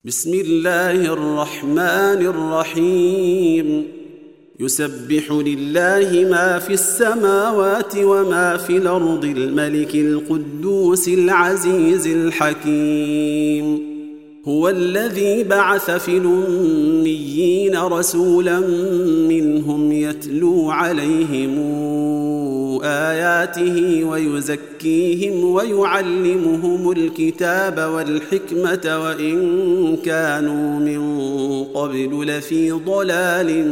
بسم الله الرحمن الرحيم. يسبح لله ما في السماوات وما في الأرض الملك القدوس العزيز الحكيم. هو الذي بعث في الأميين رسولا منهم يتلو عليهم آياته ويزكيهم ويعلمهم الكتاب والحكمة وإن كانوا من قبل لفي ضلال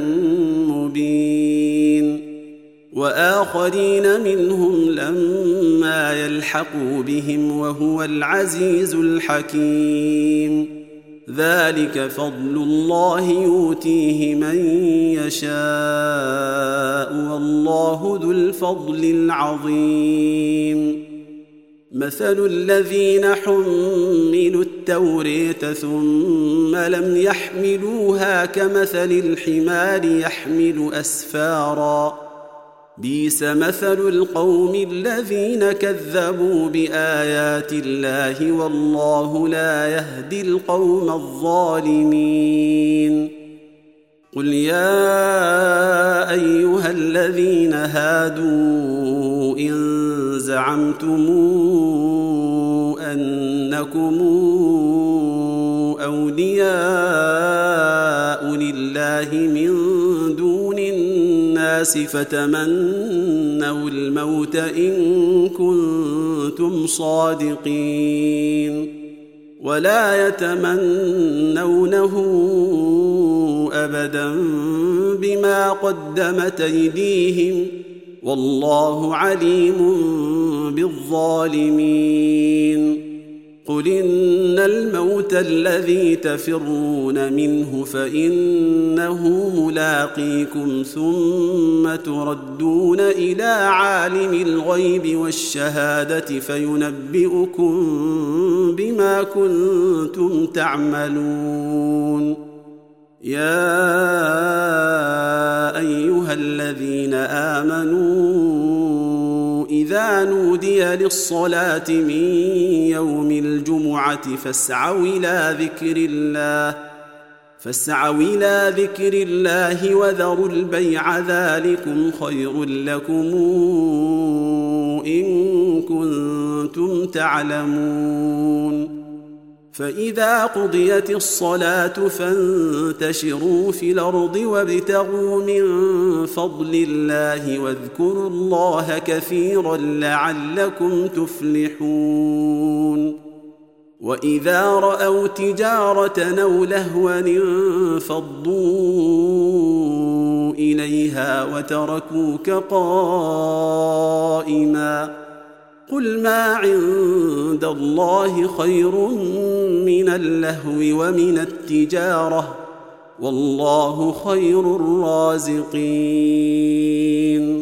مبين. وآخرين منهم لما يلحقوا بهم وهو العزيز الحكيم. ذلك فضل الله يؤتيه من يشاء والله ذو الفضل العظيم. مثل الذين حملوا التوراة ثم لم يحملوها كمثل الحمار يحمل أسفارا. بئس مثل القوم الذين كذبوا بآيات الله والله لا يهدي القوم الظالمين. قل يا أيها الذين هادوا إن زعمتم أنكم أولياء لله من دون الناس فتمنوا الموت إن كنتم صادقين ولا يتمنونه أبدا بما قدمت أيديهم والله عليم بالظالمين. قل إن الموت الذي تفرون منه فإنه ملاقيكم ثم تردون إلى عالم الغيب والشهادة فينبئكم بما كنتم تعملون. يا أيها الذين آمنوا إذا نودي للصلاة من يوم الجمعة فاسعوا إلى ذكر الله وذروا البيع ذلكم خير لكم إن كنتم تعلمون. فإذا قضيت الصلاة فانتشروا في الأرض وابتغوا من فضل الله واذكروا الله كثيرا لعلكم تفلحون. وإذا رأوا تجارة أو لهوا انفضوا إليها وتركوك قائما. قل ما عند الله خير من اللهو ومن التجارة والله خير الرازقين.